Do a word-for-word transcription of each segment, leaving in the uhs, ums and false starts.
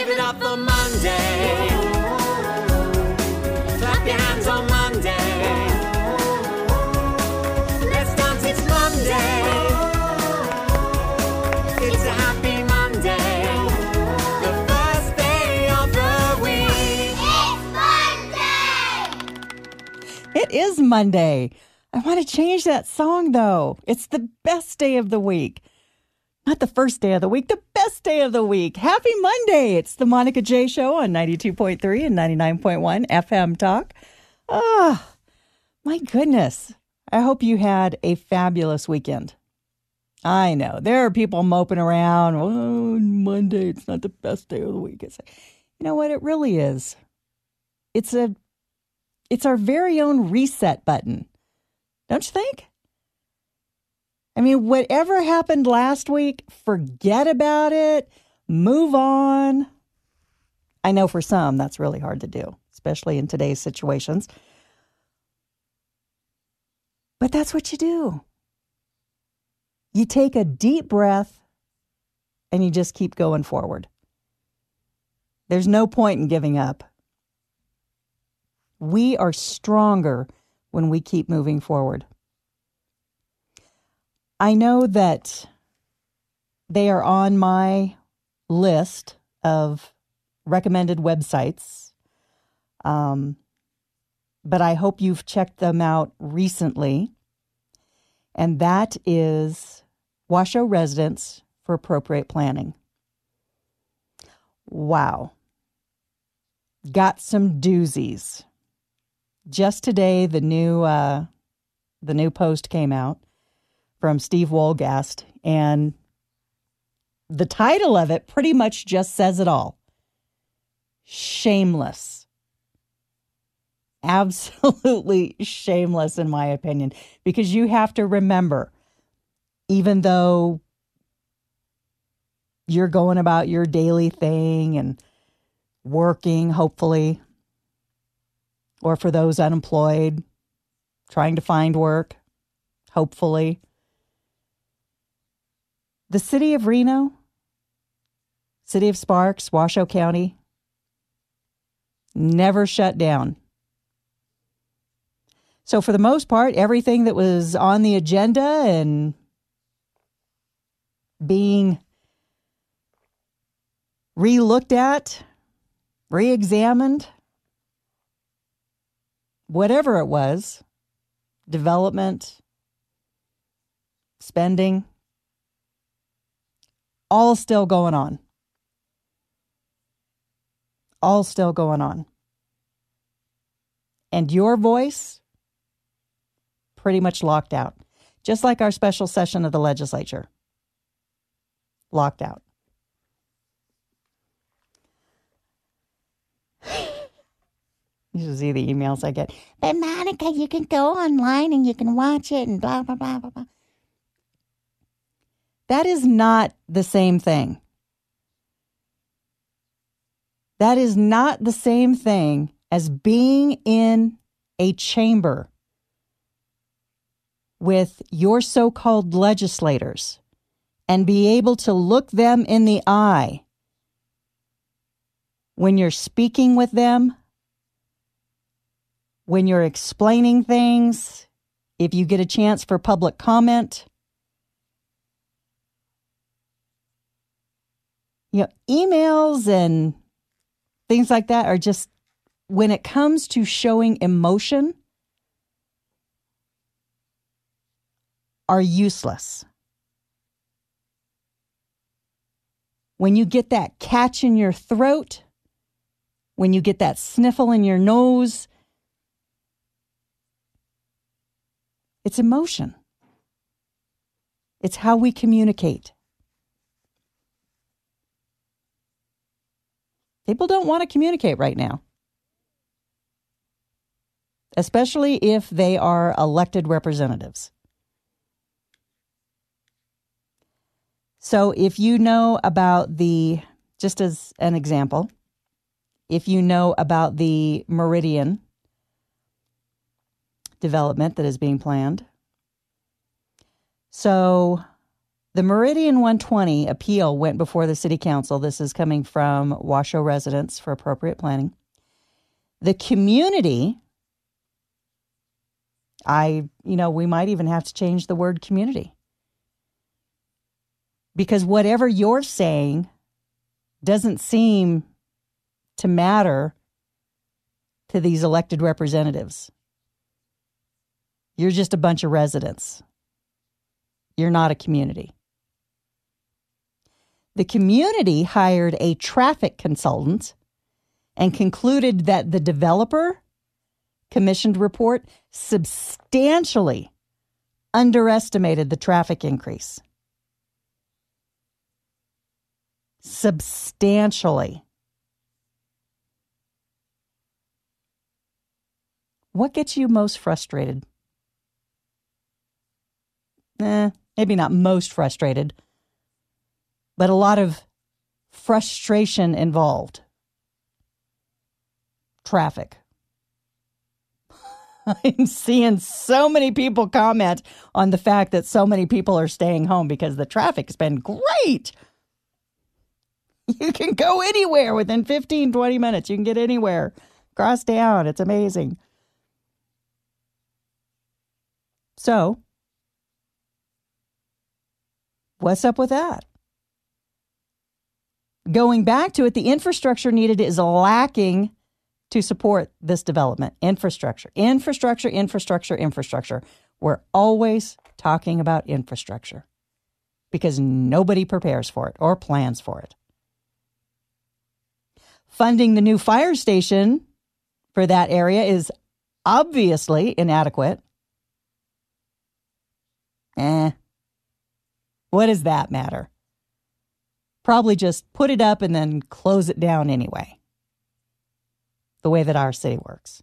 Give it up for Monday. Clap your hands on Monday. Let's dance, it's Monday. It's a happy Monday. The first day of the week. It's Monday! It is Monday. I want to change that song, though. It's the best day of the week. Not the first day of the week, the best day of the week. Happy Monday. It's the Monica J Show on ninety-two point three and ninety-nine point one F M Talk. Ah, my goodness. I hope you had a fabulous weekend. I know there are people moping around. Oh, Monday, it's not the best day of the week. It's like, you know what? It really is. It's a, it's our very own reset button. Don't you think? I mean, whatever happened last week, forget about it, move on. I know for some that's really hard to do, especially in today's situations. But that's what you do. You take a deep breath and you just keep going forward. There's no point in giving up. We are stronger when we keep moving forward. I know that they are on my list of recommended websites, um, but I hope you've checked them out recently, and that is Washoe Residence for Appropriate Planning. Wow. Got some doozies. Just today, the new uh, the new post came out from Steve Wolgast, and the title of it pretty much just says it all. Shameless. Absolutely shameless, in my opinion, because you have to remember, even though you're going about your daily thing and working, hopefully, or for those unemployed, trying to find work, hopefully, the city of Reno, city of Sparks, Washoe County, never shut down. So for the most part, everything that was on the agenda and being re-looked at, re-examined, whatever it was, development, spending, all still going on. All still going on. And your voice, pretty much locked out. Just like our special session of the legislature. Locked out. You should see the emails I get. But Monica, you can go online and you can watch it and blah, blah, blah, blah, blah. That is not the same thing. That is not the same thing as being in a chamber with your so-called legislators and be able to look them in the eye when you're speaking with them, when you're explaining things, if you get a chance for public comment. You know, emails and things like that are just, when it comes to showing emotion, are useless. When you get that catch in your throat, when you get that sniffle in your nose, it's emotion. It's how we communicate. People don't want to communicate right now, especially if they are elected representatives. So if you know about the, just as an example, if you know about the Meridian development that is being planned, so The Meridian one twenty appeal went before the city council. This is coming from Washoe residents for appropriate planning. The community, I, you know, we might even have to change the word community. Because whatever you're saying doesn't seem to matter to these elected representatives. You're just a bunch of residents. You're not a community. The community hired a traffic consultant and concluded that the developer commissioned report substantially underestimated the traffic increase. Substantially. What gets you most frustrated? Eh, maybe not most frustrated, but a lot of frustration involved. Traffic. I'm seeing so many people comment on the fact that so many people are staying home because the traffic's been great. You can go anywhere within fifteen, twenty minutes. You can get anywhere. Cross town. It's amazing. So, what's up with that? Going back to it, the infrastructure needed is lacking to support this development. Infrastructure, infrastructure, infrastructure, infrastructure. We're always talking about infrastructure because nobody prepares for it or plans for it. Funding the new fire station for that area is obviously inadequate. Eh. What does that matter? Probably just put it up and then close it down anyway. The way that our city works.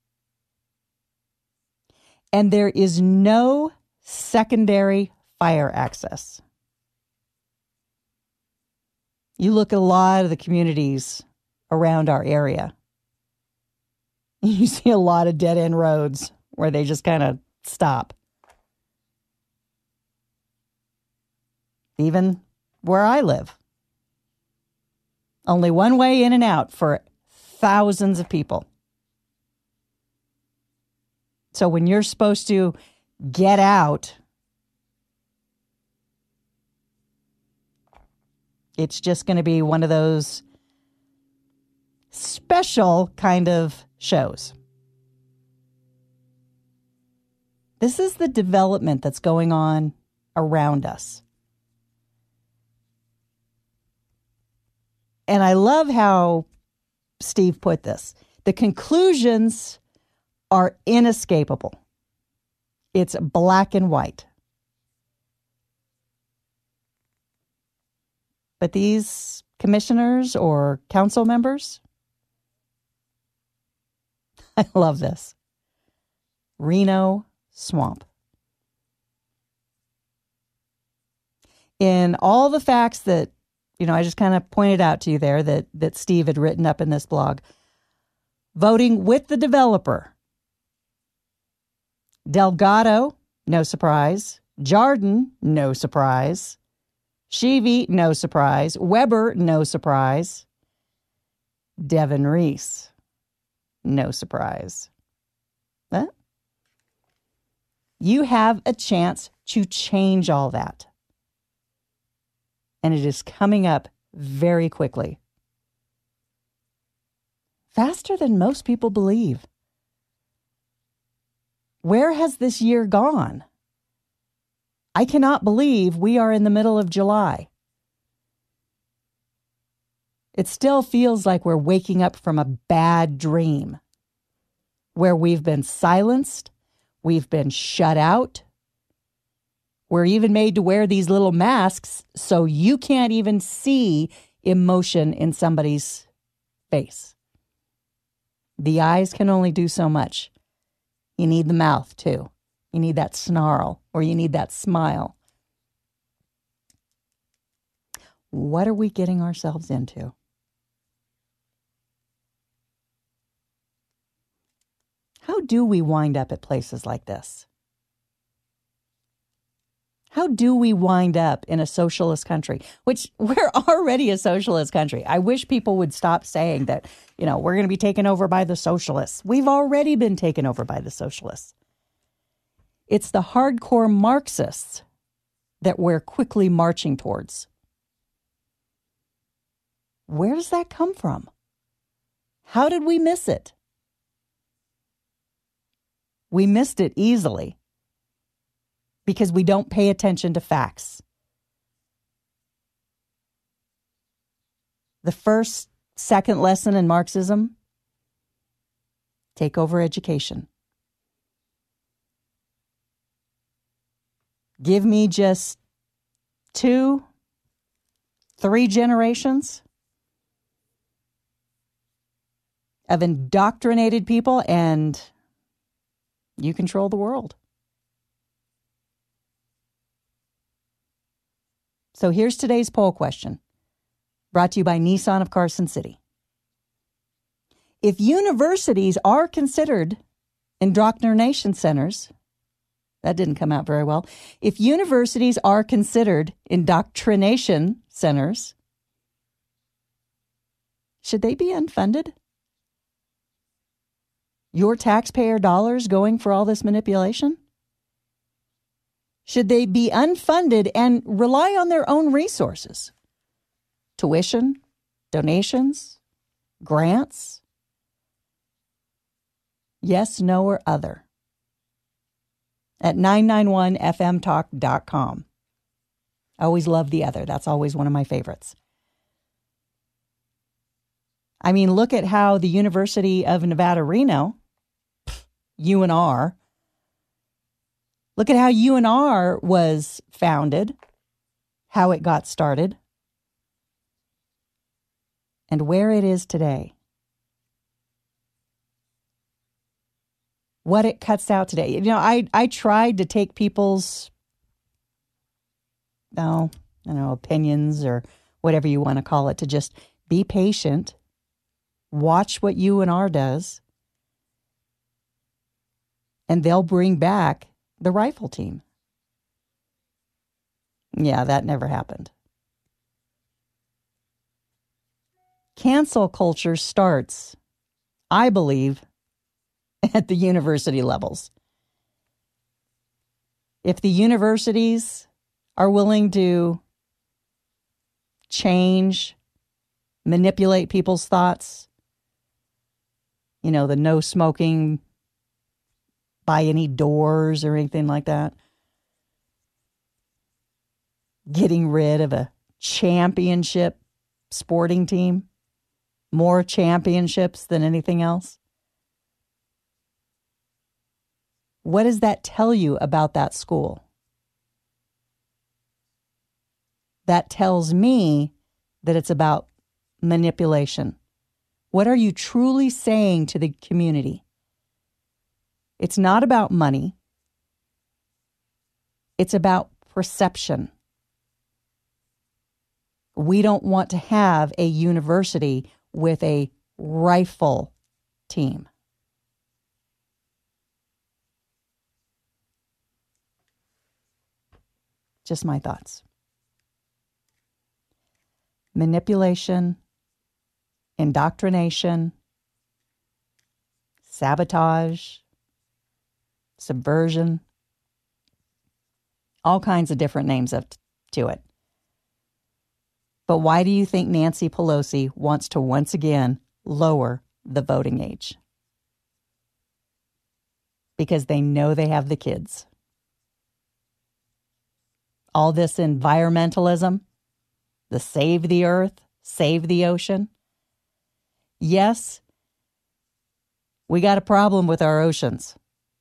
And there is no secondary fire access. You look at a lot of the communities around our area. You see a lot of dead-end roads where they just kind of stop. Even where I live. Only one way in and out for thousands of people. So when you're supposed to get out, it's just going to be one of those special kind of shows. This is the development that's going on around us. And I love how Steve put this. The conclusions are inescapable. It's black and white. But these commissioners or council members, I love this. Reno Swamp. In all the facts that You know, I just kind of pointed out to you there that, that Steve had written up in this blog. Voting with the developer. Delgado, no surprise. Jardin, no surprise. Sheevy, no surprise. Weber, no surprise. Devin Reese, no surprise. Huh? You have a chance to change all that. And it is coming up very quickly. Faster than most people believe. Where has this year gone? I cannot believe we are in the middle of July. It still feels like we're waking up from a bad dream where we've been silenced, we've been shut out. We're even made to wear these little masks so you can't even see emotion in somebody's face. The eyes can only do so much. You need the mouth, too. You need that snarl, or you need that smile. What are we getting ourselves into? How do we wind up at places like this? How do we wind up in a socialist country, which we're already a socialist country? I wish people would stop saying that, you know, we're going to be taken over by the socialists. We've already been taken over by the socialists. It's the hardcore Marxists that we're quickly marching towards. Where does that come from? How did we miss it? We missed it easily because we don't pay attention to facts. The first, second lesson in Marxism, take over education. Give me just two, three generations of indoctrinated people and you control the world. So here's today's poll question, brought to you by Nissan of Carson City. If universities are considered indoctrination centers, that didn't come out very well. If universities are considered indoctrination centers, should they be unfunded? Your taxpayer dollars going for all this manipulation? Should they be unfunded and rely on their own resources? Tuition, donations, grants? Yes, no, or other. At nine nine one f m talk dot com. I always love the other. That's always one of my favorites. I mean, look at how the University of Nevada, Reno, U N R, look at how U N R was founded, how it got started, and where it is today. What it cuts out today. You know, I, I tried to take people's, no, I don't know, opinions or whatever you want to call it, to just be patient, watch what U N R does, and they'll bring back the rifle team. Yeah, that never happened. Cancel culture starts, I believe, at the university levels. If the universities are willing to change, manipulate people's thoughts, you know, the no smoking by any doors or anything like that, getting rid of a championship sporting team, more championships than anything else. What does that tell you about that school? That tells me that it's about manipulation. What are you truly saying to the community? It's not about money. It's about perception. We don't want to have a university with a rifle team. Just my thoughts. Manipulation, indoctrination, sabotage, subversion, all kinds of different names of, to it. But why do you think Nancy Pelosi wants to once again lower the voting age? Because they know they have the kids. All this environmentalism, the save the earth, save the ocean. Yes, we got a problem with our oceans.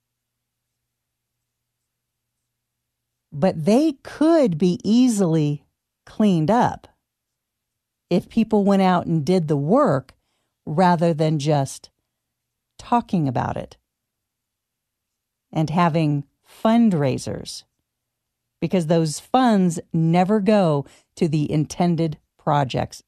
But they could be easily cleaned up if people went out and did the work rather than just talking about it and having fundraisers, because those funds never go to the intended projects.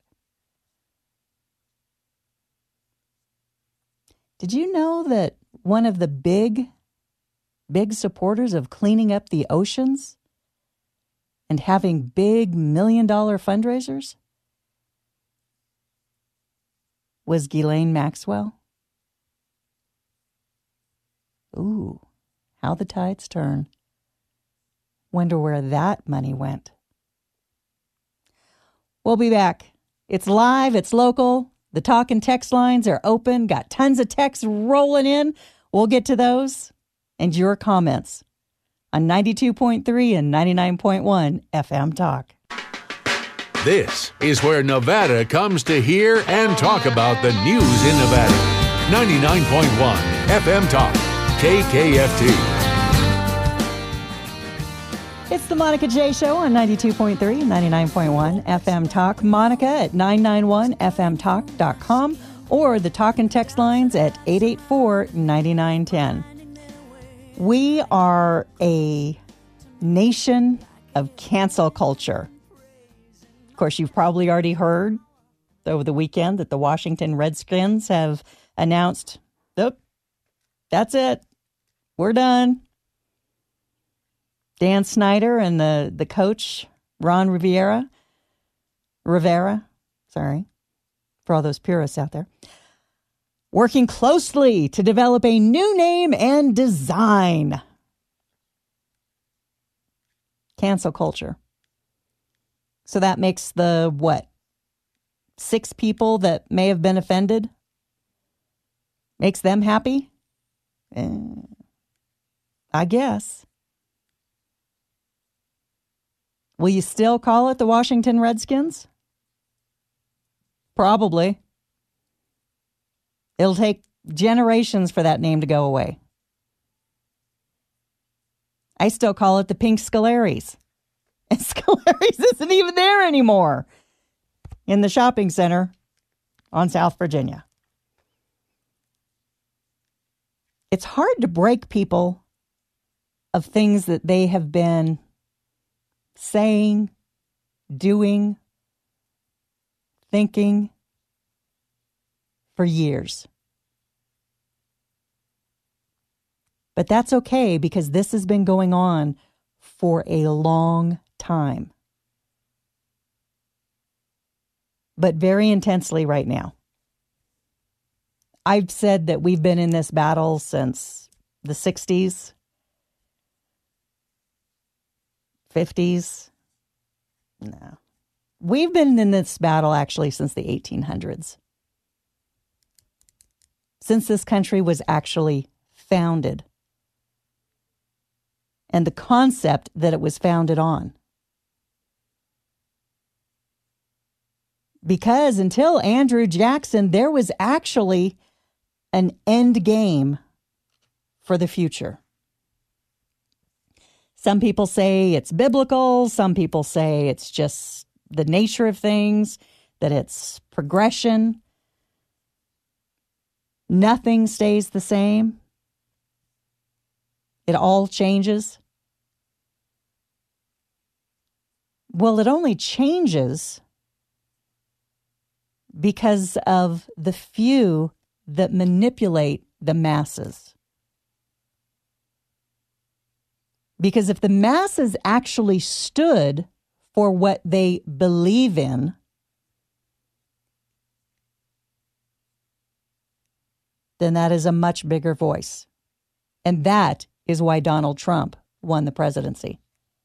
Did you know that one of the big, big supporters of cleaning up the oceans and having big million dollar fundraisers was Ghislaine Maxwell. Ooh, how the tides turn. Wonder where that money went. We'll be back. It's live, it's local. The talk and text lines are open. Got tons of texts rolling in. We'll get to those and your comments on ninety-two point three and ninety-nine point one F M Talk. This is where Nevada comes to hear and talk about the news in Nevada. ninety-nine point one F M Talk, K K F T. It's the Monica J Show on ninety-two point three and ninety-nine point one F M Talk. Monica at nine nine one F M talk dot com or the talk and text lines at eight eight four, nine nine one zero. We are a nation of cancel culture. Of course, you've probably already heard over the weekend that the Washington Redskins have announced, oh, that's it. We're done. Dan Snyder and the, the coach, Ron Rivera, Rivera, sorry, for all those purists out there, working closely to develop a new name and design. Cancel culture. So that makes the, what, six people that may have been offended? Makes them happy? Eh, I guess. Will you still call it the Washington Redskins? Probably. It'll take generations for that name to go away. I still call it the Pink Scalaries. And Scalaries isn't even there anymore in the shopping center on South Virginia. It's hard to break people of things that they have been saying, doing, thinking for years. But that's okay because this has been going on for a long time. But very intensely right now. I've said that we've been in this battle since the sixties. fifties. No. We've been in this battle actually since the eighteen hundreds. Since this country was actually founded. And the concept that it was founded on. Because until Andrew Jackson, there was actually an end game for the future. Some people say it's biblical. Some people say it's just the nature of things, that it's progression. Nothing stays the same. It all changes. Well, it only changes because of the few that manipulate the masses. Because if the masses actually stood for what they believe in, then that is a much bigger voice. And that is why Donald Trump won the presidency.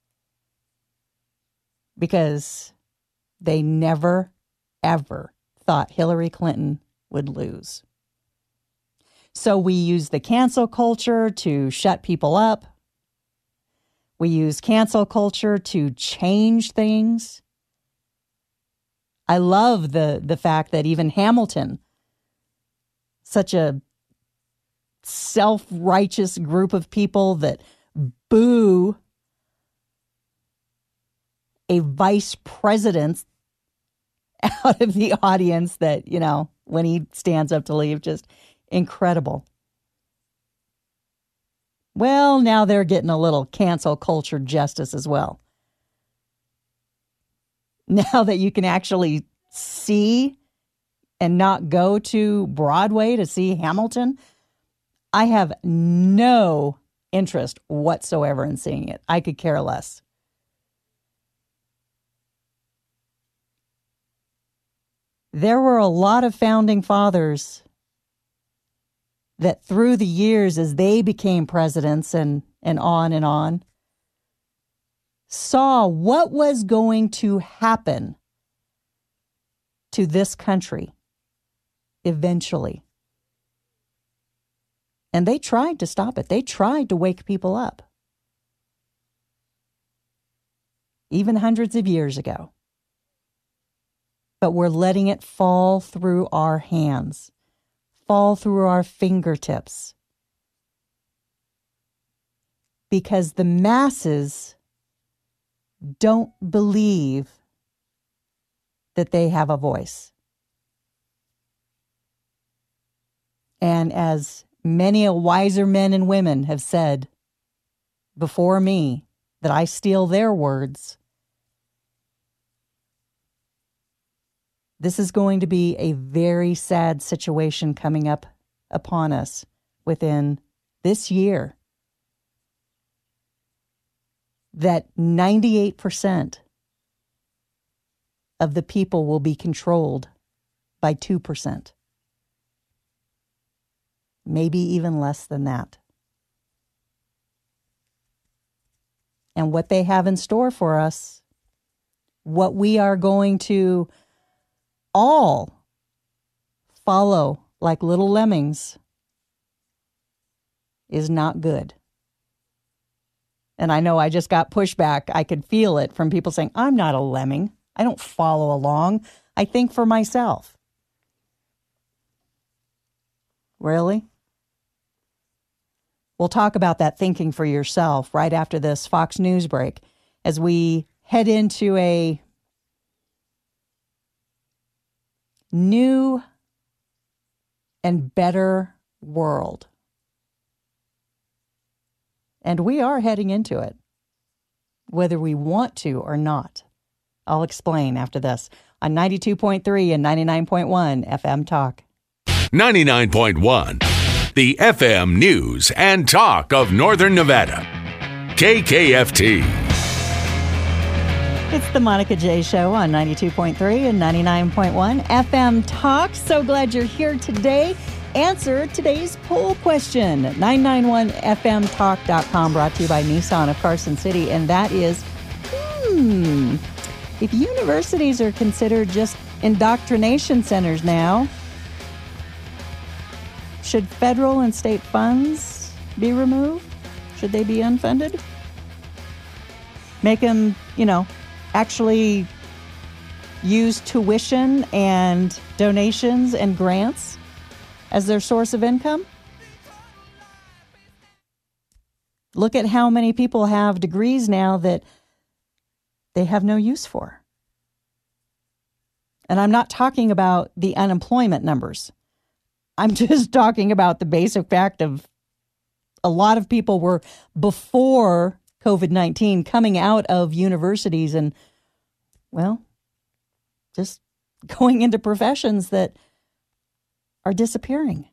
Because they never, ever thought Hillary Clinton would lose. So we use the cancel culture to shut people up. We use cancel culture to change things. I love the, the fact that even Hamilton, such a self-righteous group of people that boo a vice president out of the audience, that, you know, when he stands up to leave, just incredible. Well, now they're getting a little cancel culture justice as well. Now that you can actually see and not go to Broadway to see Hamilton, I have no interest whatsoever in seeing it. I could care less. There were a lot of founding fathers that through the years as they became presidents and, and on and on, saw what was going to happen to this country eventually. And they tried to stop it. They tried to wake people up. Even hundreds of years ago. But we're letting it fall through our hands, fall through our fingertips. Because the masses don't believe that they have a voice. And as many a wiser men and women have said before me, that I steal their words, this is going to be a very sad situation coming up upon us within this year. That ninety-eight percent of the people will be controlled by two percent. Maybe even less than that. And what they have in store for us, what we are going to all follow like little lemmings, is not good. And I know I just got pushback. I could feel it from people saying, I'm not a lemming. I don't follow along. I think for myself. Really? We'll talk about that thinking for yourself right after this Fox News break as we head into a new and better world. And we are heading into it, whether we want to or not. I'll explain after this on ninety-two point three and ninety-nine point one F M Talk. ninety-nine point one, the F M News and Talk of Northern Nevada. K K F T. It's the Monica J. Show on ninety-two point three and ninety-nine point one F M Talk. So glad you're here today. Answer today's poll question. nine nine one F M talk dot com, brought to you by Nissan of Carson City. And that is, hmm, if universities are considered just indoctrination centers now, should federal and state funds be removed? Should they be unfunded? Make them, you know, actually use tuition and donations and grants as their source of income? Look at how many people have degrees now that they have no use for. And I'm not talking about the unemployment numbers. I'm just talking about the basic fact of a lot of people were, before covid nineteen, coming out of universities and, well, just going into professions that are disappearing.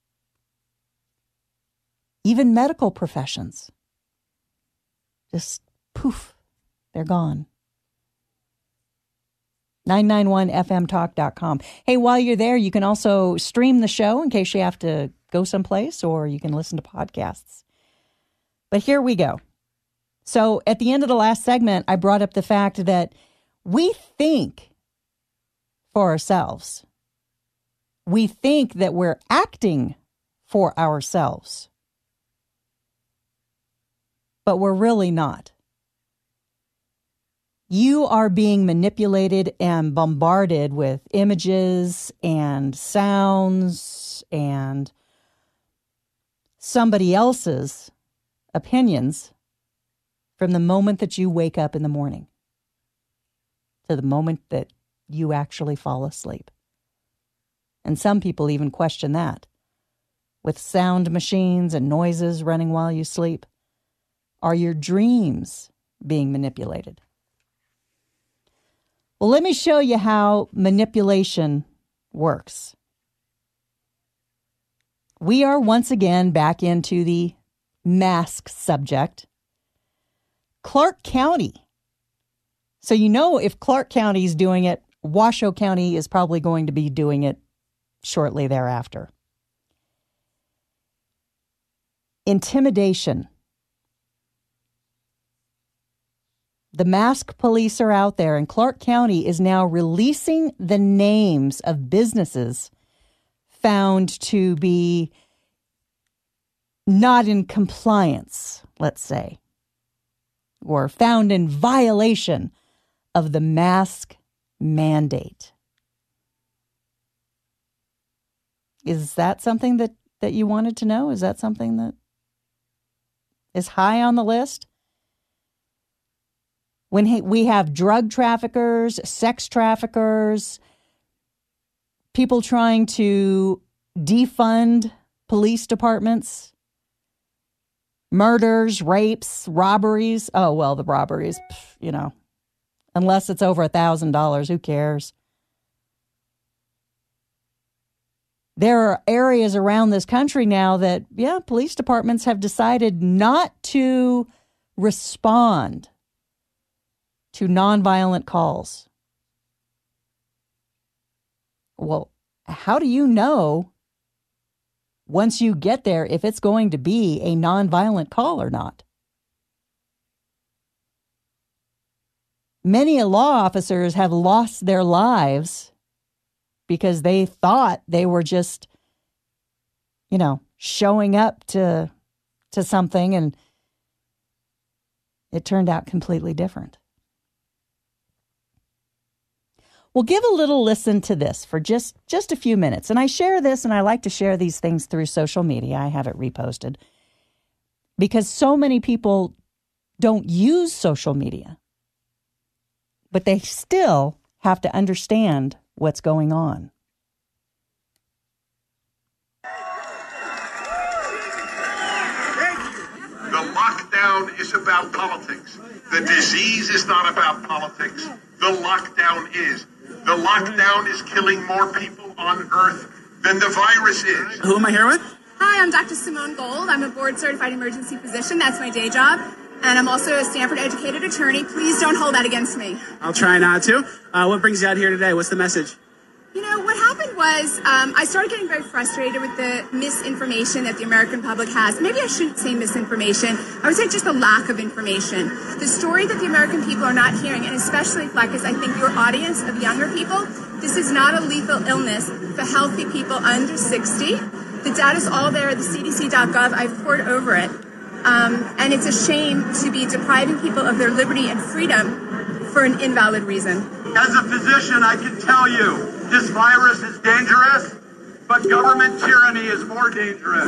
Even medical professions. Just poof, they're gone. nine nine one F M talk dot com. Hey, while you're there, you can also stream the show in case you have to go someplace, or you can listen to podcasts. But here we go. So at the end of the last segment, I brought up the fact that we think for ourselves. We think that we're acting for ourselves. But we're really not. You are being manipulated and bombarded with images and sounds and somebody else's opinions from the moment that you wake up in the morning to the moment that you actually fall asleep. And some people even question that. With sound machines and noises running while you sleep, are your dreams being manipulated? Well, let me show you how manipulation works. We are once again back into the mask subject. Clark County. So you know if Clark County is doing it, Washoe County is probably going to be doing it shortly thereafter. Intimidation. The masked police are out there, and Clark County is now releasing the names of businesses found to be not in compliance, let's say, or found in violation of the mask mandate. Is that something that, that you wanted to know? Is that something that is high on the list? When he, we have drug traffickers, sex traffickers, people trying to defund police departments, murders, rapes, robberies. Oh, well, the robberies, you know, unless it's over a thousand dollars, who cares? There are areas around this country now that, yeah, police departments have decided not to respond to nonviolent calls. Well, how do you know once you get there if it's going to be a nonviolent call or not? Many law officers have lost their lives because they thought they were just, you know, showing up to to something, and it turned out completely different. Well, give a little listen to this for just, just a few minutes. And I share this, and I like to share these things through social media. I have it reposted because so many people don't use social media, but they still have to understand what's going on. The lockdown is about politics. The disease is not about politics. The lockdown is. The lockdown is killing more people on Earth than the virus is. Who am I here with? Hi, I'm Doctor Simone Gold. I'm a board-certified emergency physician. That's my day job. And I'm also a Stanford-educated attorney. Please don't hold that against me. I'll try not to. Uh, what brings you out here today? What's the message? You know, what happened was um, I started getting very frustrated with the misinformation that the American public has. Maybe I shouldn't say misinformation. I would say just a lack of information. The story that the American people are not hearing, and especially, Fleckis, I think your audience of younger people, this is not a lethal illness for healthy people under sixty. The data's all there at the C D C dot gov. I've poured over it. Um, and it's a shame to be depriving people of their liberty and freedom for an invalid reason. As a physician, I can tell you, this virus is dangerous, but government tyranny is more dangerous.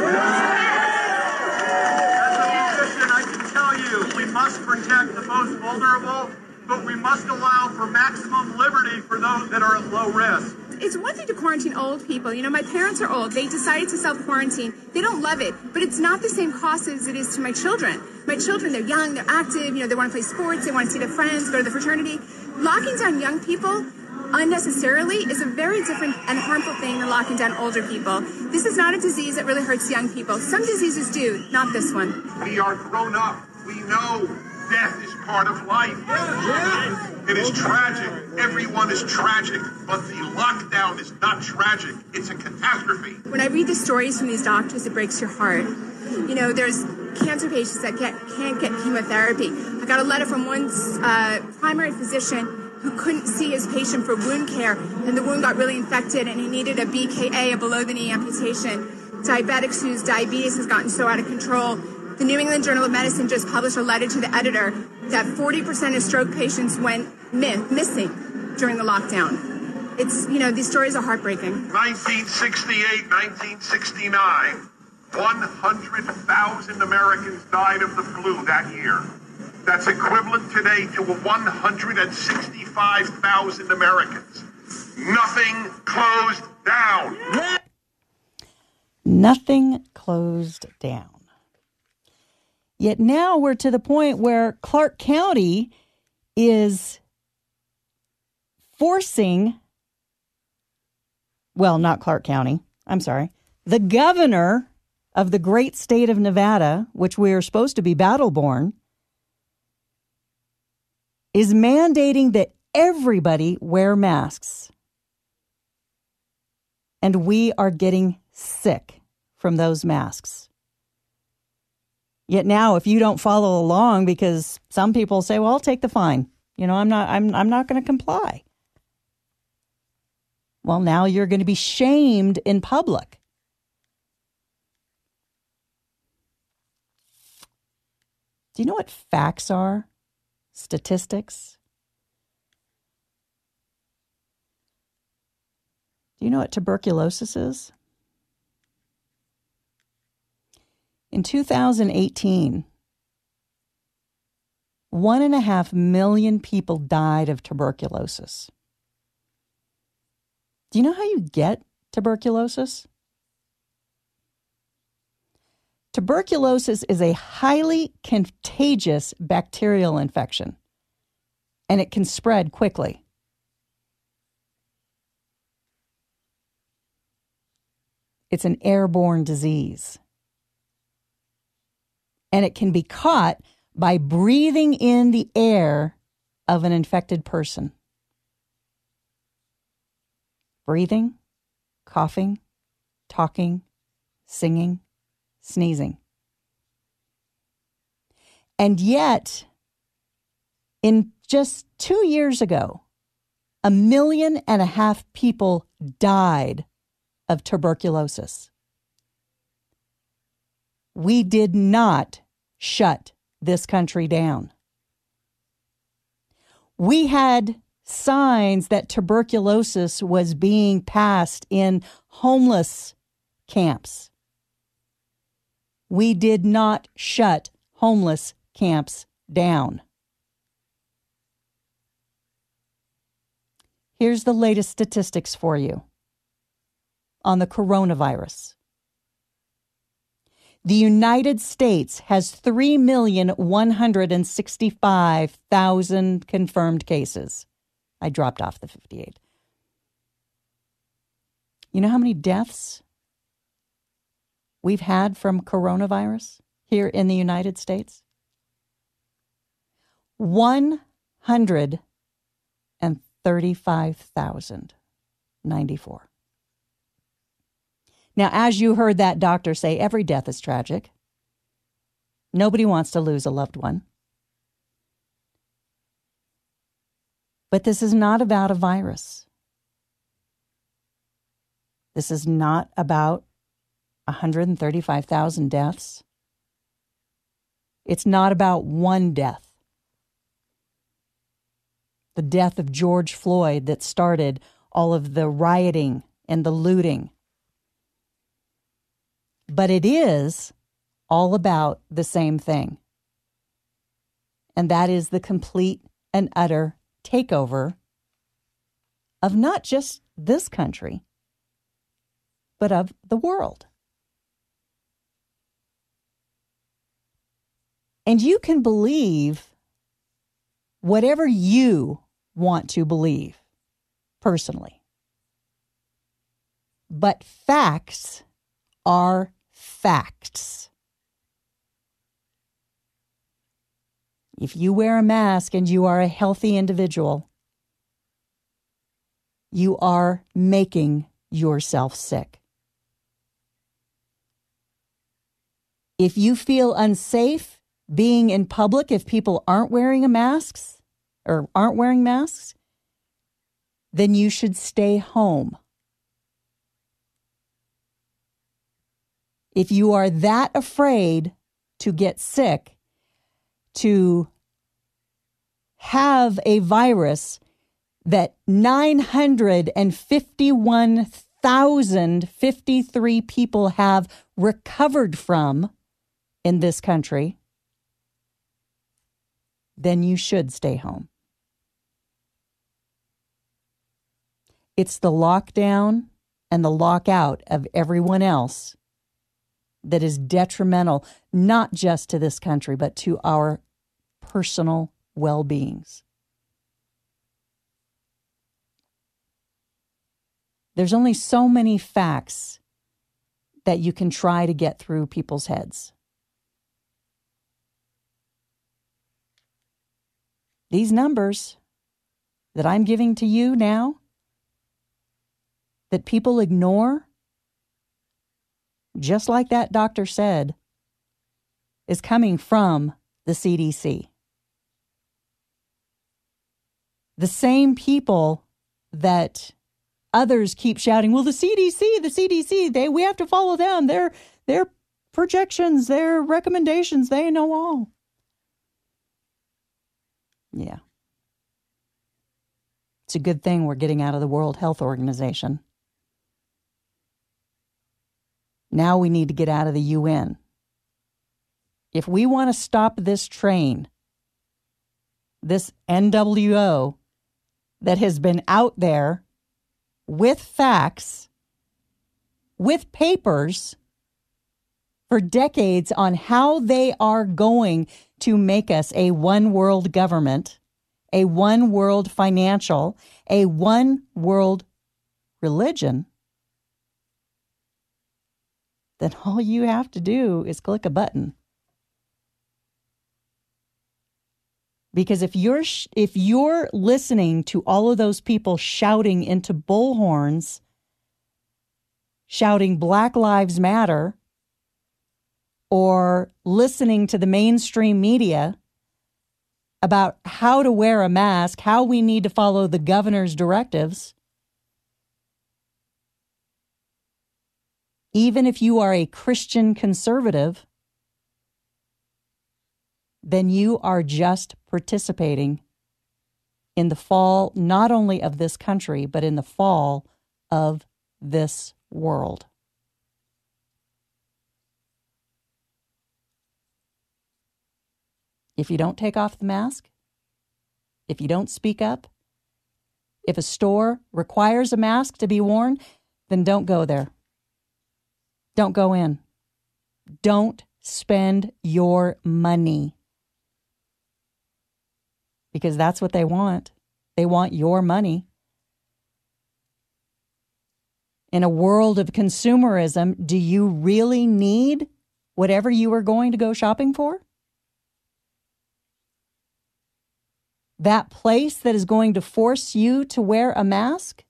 As a physician, I can tell you, we must protect the most vulnerable, but we must allow for maximum liberty for those that are at low risk. It's one thing to quarantine old people. You know, my parents are old. They decided to self-quarantine. They don't love it, but it's not the same cost as it is to my children. My children, they're young, they're active, you know, they want to play sports, they want to see their friends, go to the fraternity. Locking down young people unnecessarily is a very different and harmful thing than locking down older people. This is not a disease that really hurts young people. Some diseases do, not this one. We are grown up. We know death is part of life. It is tragic. Everyone is tragic, but the lockdown is not tragic. It's a catastrophe. When I read the stories from these doctors, it breaks your heart. You know, there's cancer patients that get, can't get chemotherapy. I got a letter from one uh, primary physician who couldn't see his patient for wound care, and the wound got really infected, and he needed a B K A, a below-the-knee amputation. Diabetics whose diabetes has gotten so out of control. The New England Journal of Medicine just published a letter to the editor that forty percent of stroke patients went mi- missing during the lockdown. It's, you know, these stories are heartbreaking. nineteen sixty-eight, nineteen sixty-nine, one hundred thousand Americans died of the flu that year. That's equivalent today to one hundred sixty-five thousand Americans. Nothing closed down. Nothing closed down. Yet now we're to the point where Clark County is forcing, well, not Clark County, I'm sorry, the governor of the great state of Nevada, which we are supposed to be battle-born, is mandating that everybody wear masks. And we are getting sick from those masks. Yet now, if you don't follow along, because some people say, well, I'll take the fine. You know, I'm not, I'm, I'm not going to comply. Well, now you're going to be shamed in public. Do you know what facts are? Statistics? Do you know what tuberculosis is? In two thousand eighteen, one and a half million people died of tuberculosis. Do you know how you get tuberculosis? Tuberculosis is a highly contagious bacterial infection, and it can spread quickly. It's an airborne disease. And it can be caught by breathing in the air of an infected person. Breathing, coughing, talking, singing, sneezing. And yet, in just two years ago, a million and a half people died of tuberculosis. We did not shut this country down. We had signs that tuberculosis was being passed in homeless camps. We did not shut homeless camps down. Here's the latest statistics for you on the coronavirus. The United States has three million one hundred sixty-five thousand confirmed cases. I dropped off the fifty-eight. You know how many deaths we've had from coronavirus here in the United States? one hundred thirty-five thousand ninety-four. Now, as you heard that doctor say, every death is tragic. Nobody wants to lose a loved one. But this is not about a virus. This is not about one hundred thirty-five thousand deaths. It's not about one death. The death of George Floyd that started all of the rioting and the looting. But it is all about the same thing. And that is the complete and utter takeover of not just this country, but of the world. And you can believe whatever you want to believe personally. But facts are facts. If you wear a mask and you are a healthy individual, you are making yourself sick. If you feel unsafe being in public, if people aren't wearing a masks or aren't wearing masks, then you should stay home. If you are that afraid to get sick, to have a virus that nine hundred fifty-one thousand fifty-three people have recovered from in this country, then you should stay home. It's the lockdown and the lockout of everyone else that is detrimental, not just to this country, but to our personal well-beings. There's only so many facts that you can try to get through people's heads. These numbers, that I'm giving to you now that people ignore, just like that doctor said, is coming from the C D C. The same people that others keep shouting, well, the C D C, the C D C, they we have to follow them. Their their projections, their recommendations, they know all. Yeah. It's a good thing we're getting out of the World Health Organization. Now we need to get out of the U N. If we want to stop this train, this N W O that has been out there with facts, with papers for decades on how they are going to make us a one world government, a one world financial, a one world religion, then all you have to do is click a button. Because if you're if you're listening to all of those people shouting into bullhorns, shouting Black Lives Matter, or listening to the mainstream media about how to wear a mask, how we need to follow the governor's directives, even if you are a Christian conservative, then you are just participating in the fall, not only of this country, but in the fall of this world. If you don't take off the mask, if you don't speak up, if a store requires a mask to be worn, then don't go there. Don't go in. Don't spend your money. Because that's what they want. They want your money. In a world of consumerism, do you really need whatever you are going to go shopping for? That place that is going to force you to wear a mask?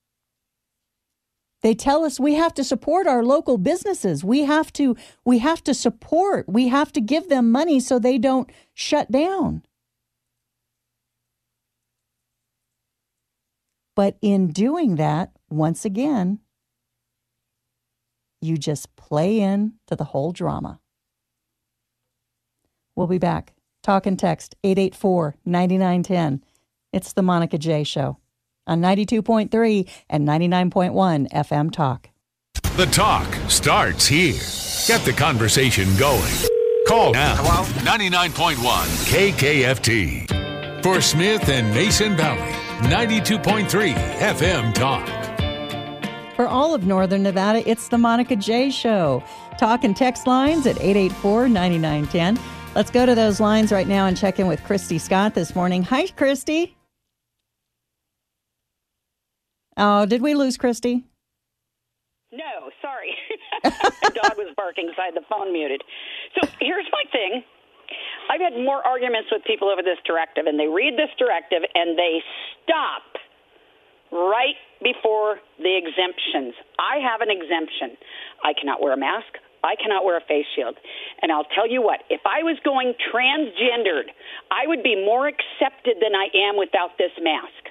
They tell us we have to support our local businesses. We have to, we have to support. We have to give them money so they don't shut down. But in doing that, once again, you just play into the whole drama. We'll be back. Talk and text eight eight four, nine nine one zero. It's the Monica J Show on ninety-two point three and ninety-nine point one F M Talk. The talk starts here. Get the conversation going. Call now. Hello? ninety-nine point one K K F T. For Smith and Mason Valley, ninety-two point three F M Talk. For all of Northern Nevada, it's the Monica J Show. Talk and text lines at eight eight four, nine nine one zero. Let's go to those lines right now and check in with Christy Scott this morning. Hi, Christy. Oh, did we lose Christy? No, sorry. The dog was barking, so I had the phone muted. So here's my thing. I've had more arguments with people over this directive, and they read this directive, and they stop right before the exemptions. I have an exemption. I cannot wear a mask. I cannot wear a face shield. And I'll tell you what, if I was going transgendered, I would be more accepted than I am without this mask.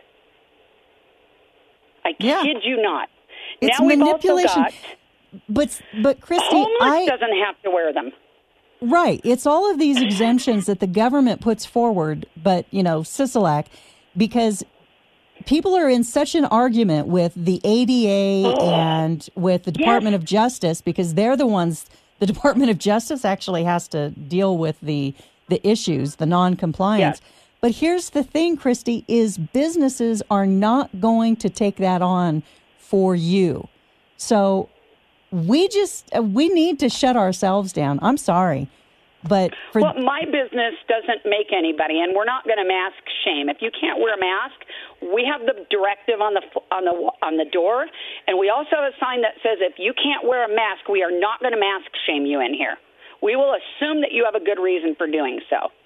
I Yeah. kid you not. It's now we've manipulation. also got But, but Christy, homeless I... doesn't have to wear them. Right. It's all of these exemptions that the government puts forward, but, you know, Sisolak, because people are in such an argument with the A D A Oh. and with the Department Yes. of Justice, because they're the ones, the Department of Justice actually has to deal with the, the issues, the non-compliance. Yes. But here's the thing, Christy, is businesses are not going to take that on for you. So we just, we need to shut ourselves down. I'm sorry. But for Well, my business doesn't make anybody, and we're not going to mask shame. If you can't wear a mask, we have the directive on the on the on the door, and we also have a sign that says if you can't wear a mask, we are not going to mask shame you in here. We will assume that you have a good reason for doing so.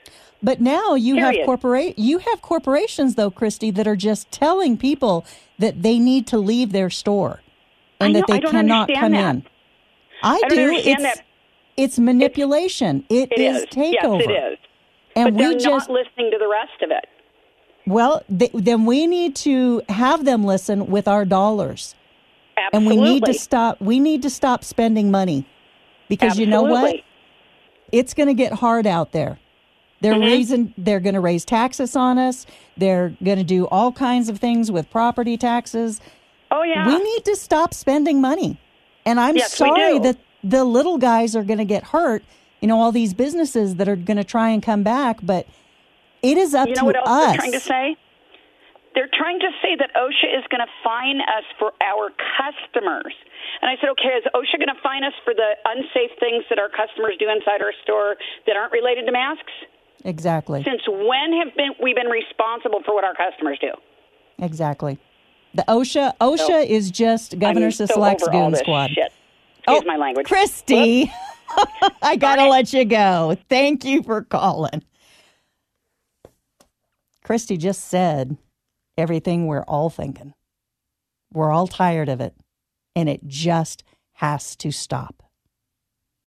But now you Period. have corporate you have corporations though, Christy, that are just telling people that they need to leave their store and I that know, they I don't cannot understand come that. in. I, I don't do. understand It's that. it's manipulation. It, It is, is. takeover. Yes, it is. And but we they're just not listening to the rest of it. well, th- then we need to have them listen with our dollars. And Absolutely. we need to stop we need to stop spending money. Because you know what? Absolutely. It's going to get hard out there. They're Mm-hmm. raising they're going to raise taxes on us. They're going to do all kinds of things with property taxes. Oh, yeah. We need to stop spending money. And I'm Yes, we sorry do. that the little guys are going to get hurt. You know, all these businesses that are going to try and come back, but it is up You know to what else us. they're trying to say? They're trying to say that OSHA is going to fine us for our customers. And I said, okay, is OSHA going to fine us for the unsafe things that our customers do inside our store that aren't related to masks? Exactly. Since when have been we been responsible for what our customers do? Exactly. The OSHA OSHA So, is just Governor I'm so Sisolak's over all goon this squad. shit. Oh, Excuse my language. Christy, I got to let you go. Thank you for calling. Christy just said everything we're all thinking. We're all tired of it, and it just has to stop.